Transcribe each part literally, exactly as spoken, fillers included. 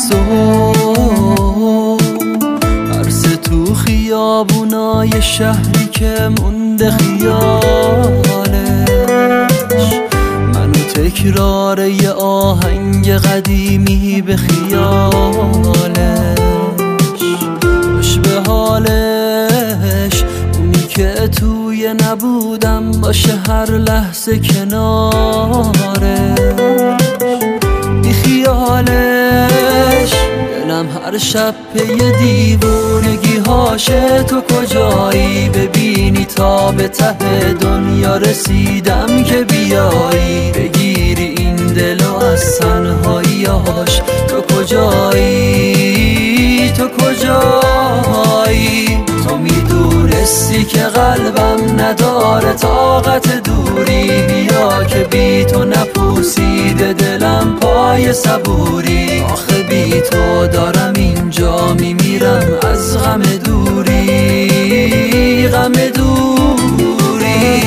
صبح، عرض تو خیابونای شهری که مونده خیالش، منو تکرار یه آهنگ قدیمی به خیالش. خوش به حالش اونی که توی نبودم باشه هر لحظه کنارش، بی خیالش دلم هر شب پی دیوونگی هاشه. تو کجایی ببینی تا به ته دنیا رسیدم که بیایی بگیری این دلو از تنهاییاش. تو کجایی تو کجایی تو میدونستی که قلبم نداره طاقت دوری، بیا که بی تو نپوسیده دلم پای صبوری. آخه بی تو دارم اینجا میمیرم از غم دوری، غم دوری.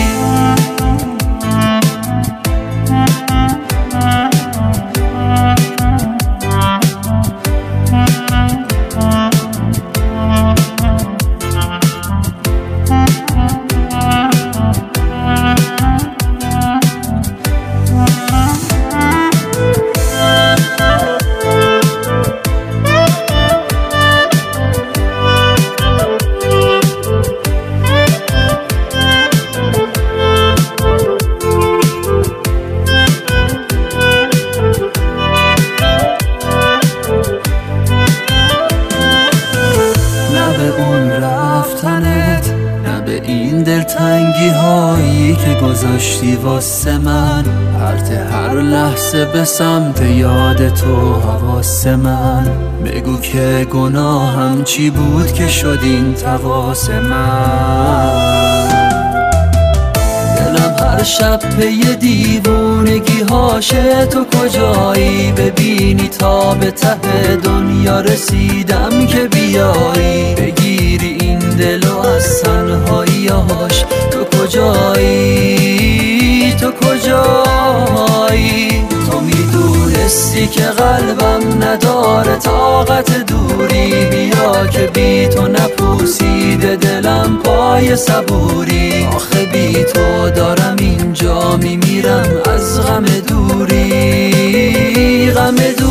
نه به این دلتنگی هایی که گذاشتی واسه من، پرت هر لحظه به سمت یاد تو حواس من. بگو که گناهم چی بود که شد این تقاس من. دلم هر شب پی دیوونگی هاشه. تو کجایی ببینی تا به ته دنیا رسیدم که بیایی بگیری این دلو از تنهاییاش. تو کجایی تو کجایی تو میدونستی که قلبم نداره طاقت دوری، بیا که بی تو نپوسیده دلم پای صبوری. آخه بی تو دارم اینجا میمیرم از غم دوری، غم دوری.